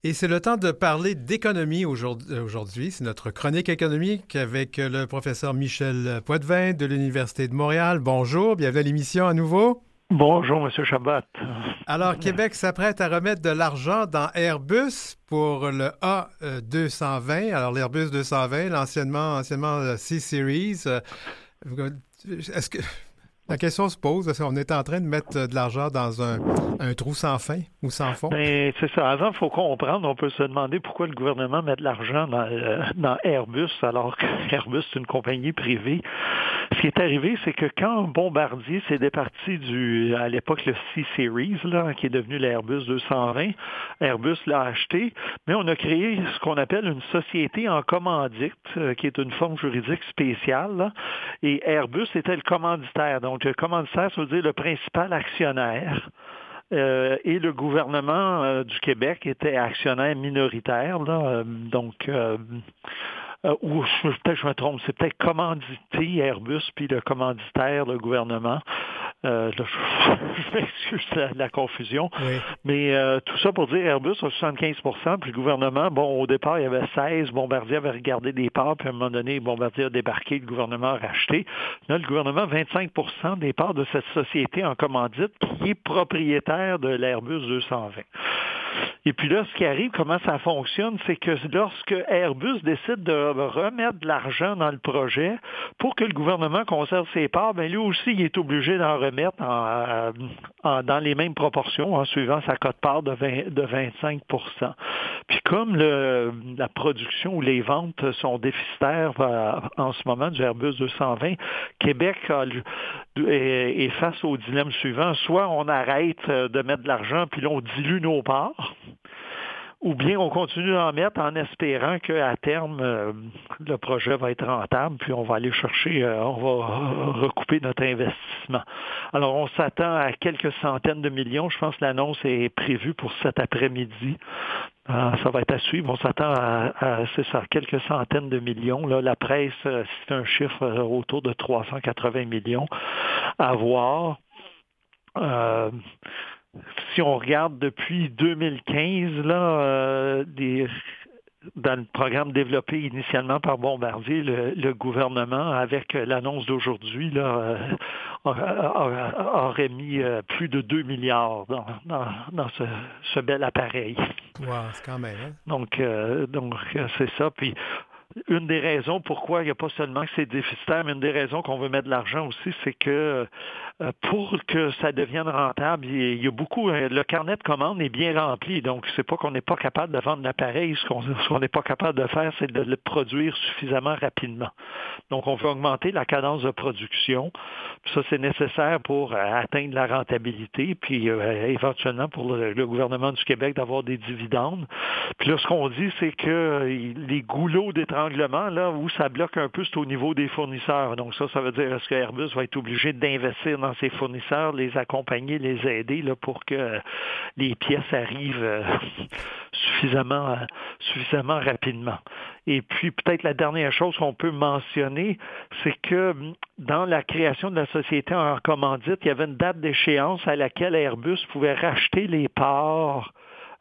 Et c'est le temps de parler d'économie aujourd'hui. C'est notre chronique économique avec le professeur Michel Poitvin de l'Université de Montréal. Bonjour, bienvenue à l'émission à nouveau. Bonjour, M. Chabot. Alors, Québec s'apprête à remettre de l'argent dans Airbus pour le A220. Alors, l'Airbus 220, l'anciennement C-Series. Est-ce que la question se pose, est-ce qu'on est en train de mettre de l'argent dans un trou sans fin ou sans fond? Ben, c'est ça. Avant, il faut comprendre, on peut se demander pourquoi le gouvernement met de l'argent dans Airbus, alors qu'Airbus, c'est une compagnie privée. Ce qui est arrivé, c'est que quand Bombardier s'est départi à l'époque, le C-Series, là, qui est devenu l'Airbus 220, Airbus l'a acheté, mais on a créé ce qu'on appelle une société en commandite, qui est une forme juridique spéciale, là, et Airbus était le commanditaire. Donc, le commanditaire, ça veut dire le principal actionnaire. Et le gouvernement du Québec était actionnaire minoritaire, là, ou peut-être je me trompe, c'est peut-être commandité Airbus, puis le commanditaire, le gouvernement. Là, je m'excuse de la confusion. Oui. Mais tout ça pour dire Airbus a 75%, puis le gouvernement, bon, au départ, il y avait 16, Bombardier avait regardé des parts, puis à un moment donné, Bombardier a débarqué, le gouvernement a racheté. Là, le gouvernement a 25% des parts de cette société en commandite qui est propriétaire de l'Airbus 220. Et puis là, ce qui arrive, comment ça fonctionne, c'est que lorsque Airbus décide de remettre de l'argent dans le projet pour que le gouvernement conserve ses parts, bien lui aussi, il est obligé d'en remettre dans les mêmes proportions, en suivant sa cote-part de 25%. Puis comme la production ou les ventes sont déficitaires en ce moment du Airbus 220, Québec est face au dilemme suivant. Soit on arrête de mettre de l'argent, puis là, on dilue nos parts, ou bien on continue d'en mettre en espérant qu'à terme, le projet va être rentable, puis on va aller chercher, on va recouper notre investissement. Alors, on s'attend à quelques centaines de millions. Je pense que l'annonce est prévue pour cet après-midi. Ça va être à suivre. On s'attend c'est ça, quelques centaines de millions. Là, la presse, c'est un chiffre autour de 380 millions à voir. Si on regarde depuis 2015, là, dans le programme développé initialement par Bombardier, le gouvernement, avec l'annonce d'aujourd'hui, là, aurait mis plus de 2 milliards dans ce bel appareil. Wow, c'est quand même, hein? Donc c'est ça. Puis une des raisons pourquoi il n'y a pas seulement que c'est déficitaire, mais une des raisons qu'on veut mettre de l'argent aussi, c'est que pour que ça devienne rentable, il y a beaucoup, le carnet de commandes est bien rempli, donc c'est pas qu'on n'est pas capable de vendre l'appareil, ce qu'on n'est pas capable de faire, c'est de le produire suffisamment rapidement. Donc on veut augmenter la cadence de production, puis ça c'est nécessaire pour atteindre la rentabilité, puis éventuellement pour le gouvernement du Québec d'avoir des dividendes. Puis là ce qu'on dit, c'est que les goulots d'étranglement, là où ça bloque un peu, c'est au niveau des fournisseurs. Donc ça veut dire est-ce que Airbus va être obligé d'investir dans ses fournisseurs, les accompagner, les aider là, pour que les pièces arrivent suffisamment rapidement. Et puis peut-être la dernière chose qu'on peut mentionner, c'est que dans la création de la société en commandite, il y avait une date d'échéance à laquelle Airbus pouvait racheter les parts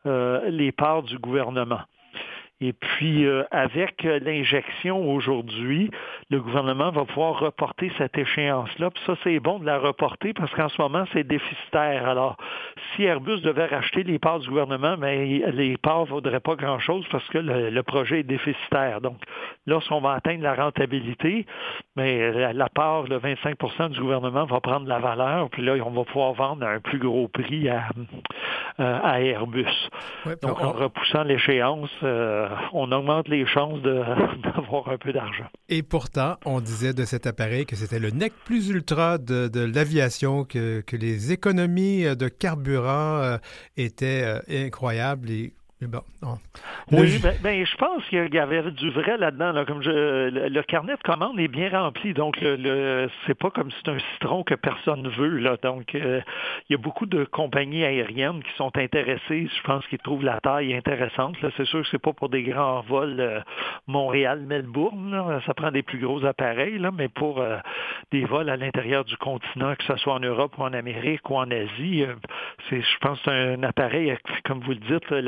du gouvernement. Et puis, avec l'injection aujourd'hui, le gouvernement va pouvoir reporter cette échéance-là. Puis ça, c'est bon de la reporter parce qu'en ce moment, c'est déficitaire. Alors, si Airbus devait racheter les parts du gouvernement, mais les parts ne vaudraient pas grand-chose parce que le projet est déficitaire. Donc, lorsqu'on va atteindre la rentabilité, mais la part, le 25% du gouvernement va prendre la valeur. Puis là, on va pouvoir vendre à un plus gros prix à Airbus. Ouais, donc, en repoussant l'échéance, on augmente les chances d'avoir un peu d'argent. Et pourtant, on disait de cet appareil que c'était le nec plus ultra de l'aviation, que les économies de carburant étaient incroyables. Mais bon, non. Oui, je pense qu'il y avait du vrai là-dedans. Là, comme le carnet de commandes est bien rempli, donc c'est pas comme si c'est un citron que personne veut. Là, donc, il y a beaucoup de compagnies aériennes qui sont intéressées. Je pense qu'ils trouvent la taille intéressante. Là, c'est sûr que c'est pas pour des grands vols Montréal-Melbourne. Là, ça prend des plus gros appareils, là, mais pour des vols à l'intérieur du continent, que ce soit en Europe ou en Amérique ou en Asie, je pense que c'est un appareil, comme vous le dites, la technologie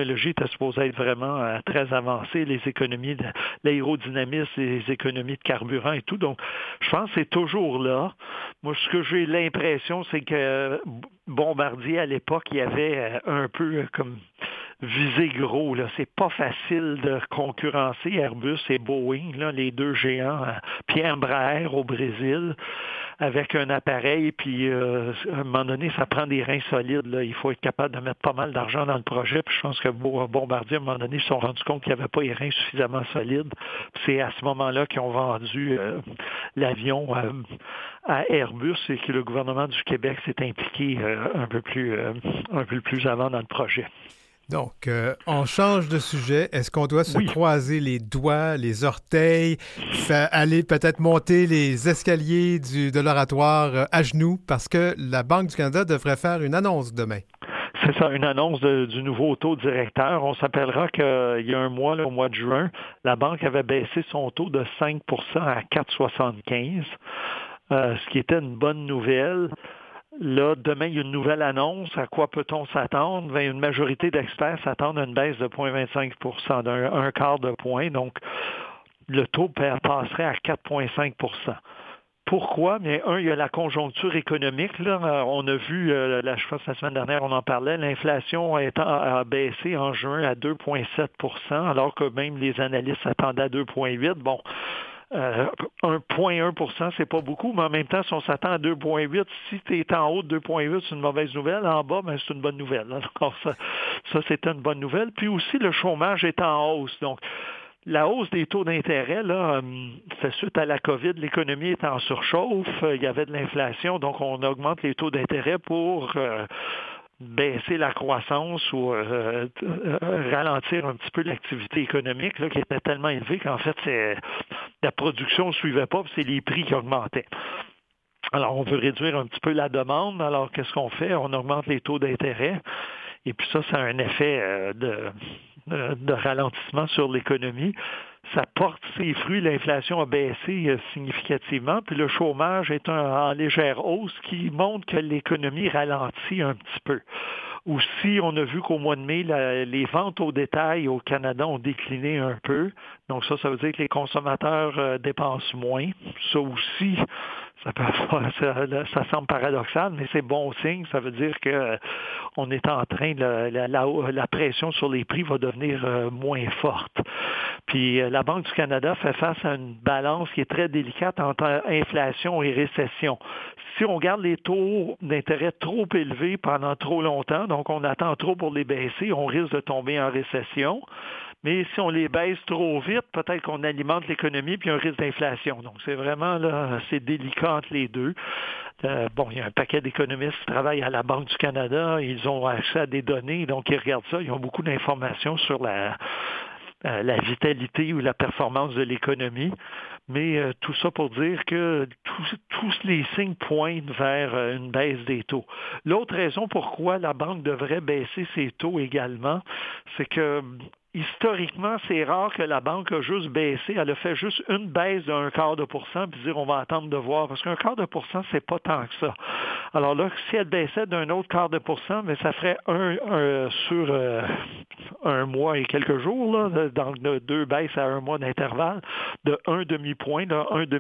technologie était supposée être vraiment très avancée, les économies, l'aérodynamisme, les économies de carburant et tout. Donc, je pense que c'est toujours là. Moi, ce que j'ai l'impression, c'est que Bombardier, à l'époque, il y avait un peu comme visé gros. Là. C'est pas facile de concurrencer Airbus et Boeing, là, les deux géants, puis Embraer au Brésil, avec un appareil, puis à un moment donné, ça prend des reins solides. Là. Il faut être capable de mettre pas mal d'argent dans le projet, puis je pense que Bombardier, à un moment donné, ils se sont rendus compte qu'il n'y avait pas les reins suffisamment solides. Puis c'est à ce moment-là qu'ils ont vendu l'avion à Airbus et que le gouvernement du Québec s'est impliqué un peu plus avant dans le projet. Donc, on change de sujet. Est-ce qu'on doit se croiser les doigts, les orteils, aller peut-être monter les escaliers de l'oratoire à genoux parce que la Banque du Canada devrait faire une annonce demain? C'est ça, une annonce du nouveau taux directeur. On s'appellera qu'il y a un mois, là, au mois de juin, la Banque avait baissé son taux de 5 à 4,75 ce qui était une bonne nouvelle. Là, demain, il y a une nouvelle annonce. À quoi peut-on s'attendre? Bien, une majorité d'experts s'attendent à une baisse de 0,25 d'un quart de point. Donc, le taux passerait à 4,5 Pourquoi? Bien, il y a la conjoncture économique. Là. On a vu, je pense que la semaine dernière, on en parlait, l'inflation a baissé en juin à 2,7 alors que même les analystes s'attendaient à 2,8 Bon, 1,1 c'est pas beaucoup, mais en même temps, si on s'attend à 2,8 si tu es en haut de 2,8 c'est une mauvaise nouvelle. En bas, ben, c'est une bonne nouvelle. Alors, ça, c'était une bonne nouvelle. Puis aussi, le chômage est en hausse. Donc, la hausse des taux d'intérêt, là, c'est suite à la COVID, l'économie est en surchauffe, il y avait de l'inflation, donc on augmente les taux d'intérêt pour baisser la croissance ou ralentir un petit peu l'activité économique là, qui était tellement élevée qu'en fait, la production ne suivait pas, puis c'est les prix qui augmentaient. Alors, on veut réduire un petit peu la demande. Alors, qu'est-ce qu'on fait? On augmente les taux d'intérêt. Et puis ça a un effet de ralentissement sur l'économie. Ça porte ses fruits. L'inflation a baissé significativement. Puis le chômage est en légère hausse qui montre que l'économie ralentit un petit peu. Aussi, on a vu qu'au mois de mai, les ventes au détail au Canada ont décliné un peu. Donc ça veut dire que les consommateurs dépensent moins. Ça aussi, ça semble paradoxal, mais c'est bon signe. Ça veut dire que on est en train la pression sur les prix va devenir moins forte. Puis la Banque du Canada fait face à une balance qui est très délicate entre inflation et récession. Si on garde les taux d'intérêt trop élevés pendant trop longtemps, donc on attend trop pour les baisser, on risque de tomber en récession. Mais si on les baisse trop vite, peut-être qu'on alimente l'économie puis un risque d'inflation. Donc, c'est vraiment là, c'est délicat entre les deux. Il y a un paquet d'économistes qui travaillent à la Banque du Canada. Ils ont accès à des données, donc ils regardent ça. Ils ont beaucoup d'informations sur la vitalité ou la performance de l'économie. Mais tout ça pour dire que tous les signes pointent vers une baisse des taux. L'autre raison pourquoi la Banque devrait baisser ses taux également, c'est que historiquement, c'est rare que la Banque a juste baissé. Elle a fait juste une baisse d'un quart de pourcent puis dire on va attendre de voir. Parce qu'un quart de pourcent, c'est pas tant que ça. Alors là, si elle baissait d'un autre quart de pourcent, mais ça ferait sur un mois et quelques jours, là, donc de 2 baisses à 1 mois d'intervalle, de 1 demi-point, de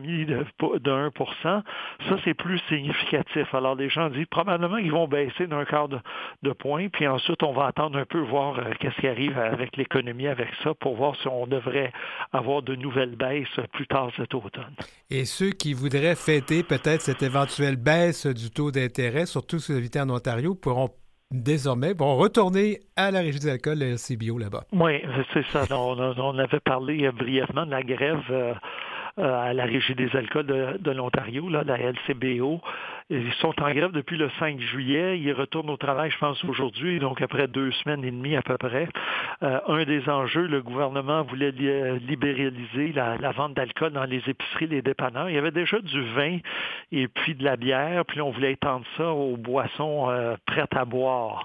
1%. Ça, c'est plus significatif. Alors les gens disent probablement qu'ils vont baisser d'un quart de point, puis ensuite on va attendre un peu voir qu'est-ce qui arrive avec l'économie avec ça pour voir si on devrait avoir de nouvelles baisses plus tard cet automne. Et ceux qui voudraient fêter peut-être cette éventuelle baisse du taux d'intérêt, surtout ceux habitant en Ontario, pourront désormais retourner à la Régie des alcools, le LCBO là-bas. Oui, c'est ça. On avait parlé brièvement de la grève à la Régie des alcools de l'Ontario, là, la LCBO. Ils sont en grève depuis le 5 juillet. Ils retournent au travail, je pense, aujourd'hui, donc après 2 semaines et demie à peu près. Un des enjeux, le gouvernement voulait libéraliser la vente d'alcool dans les épiceries, les dépanneurs. Il y avait déjà du vin et puis de la bière, puis on voulait étendre ça aux boissons prêtes à boire.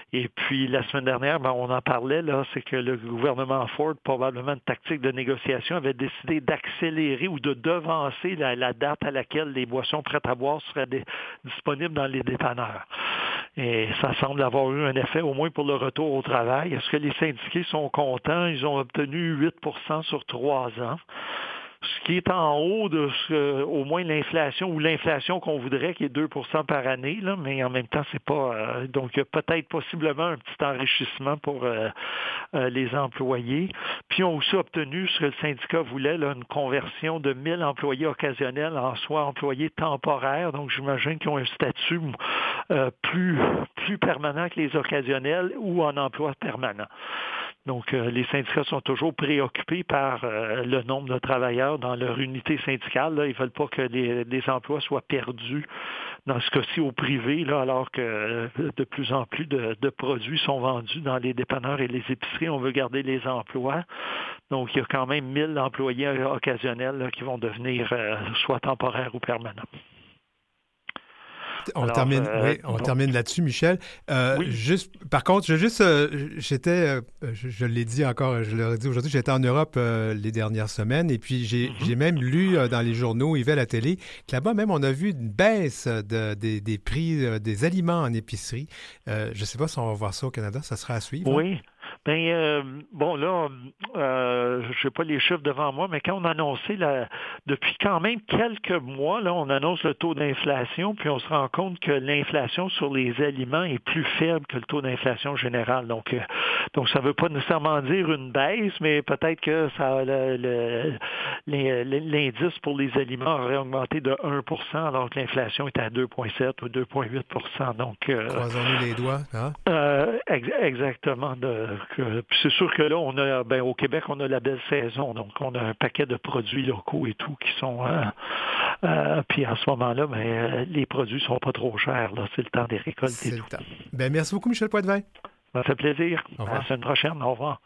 Et puis, la semaine dernière, on en parlait, là, c'est que le gouvernement Ford, probablement une tactique de négociation, avait décidé d'accélérer ou de devancer la date à laquelle les boissons prêtes à boire seraient disponibles dans les dépanneurs. Et ça semble avoir eu un effet, au moins pour le retour au travail. Est-ce que les syndiqués sont contents? Ils ont obtenu 8% sur 3 ans. Ce qui est en haut de au moins l'inflation ou l'inflation qu'on voudrait, qui est 2% par année, là, mais en même temps, c'est pas. Donc, il y a peut-être possiblement un petit enrichissement pour les employés. Puis, ils ont aussi obtenu ce que le syndicat voulait, là, une conversion de 1000 employés occasionnels en soit employés temporaires. Donc, j'imagine qu'ils ont un statut plus permanent que les occasionnels ou en emploi permanent. Donc, les syndicats sont toujours préoccupés par le nombre de travailleurs dans leur unité syndicale. Là. Ils ne veulent pas que les emplois soient perdus, dans ce cas-ci au privé, là, alors que de plus en plus de produits sont vendus dans les dépanneurs et les épiceries. On veut garder les emplois. Donc, il y a quand même 1000 employés occasionnels là, qui vont devenir soit temporaires ou permanents. On termine là-dessus, Michel. Oui. Par contre, je l'ai dit encore, je l'aurais dit aujourd'hui, j'étais en Europe les dernières semaines et puis j'ai même lu dans les journaux et à la télé que là-bas même on a vu une baisse des prix des aliments en épicerie. Je ne sais pas si on va voir ça au Canada, ça sera à suivre. Oui. Hein? Bon, là, je n'ai pas les chiffres devant moi, mais quand on a annoncé, depuis quand même quelques mois, là, on annonce le taux d'inflation, puis on se rend compte que l'inflation sur les aliments est plus faible que le taux d'inflation général. Donc ça ne veut pas nécessairement dire une baisse, mais peut-être que l'indice pour les aliments aurait augmenté de 1%, alors que l'inflation est à 2,7 ou 2,8%. Donc, croisons-nous les doigts. Hein? Exactement. Puis c'est sûr que là, on a, au Québec, on a la belle saison, donc on a un paquet de produits locaux et tout qui sont. Puis en ce moment-là, les produits sont pas trop chers. Là, c'est le temps des récoltes et tout. Merci beaucoup, Michel Poitvin. Ça fait plaisir. Au revoir. À la semaine prochaine. Au revoir.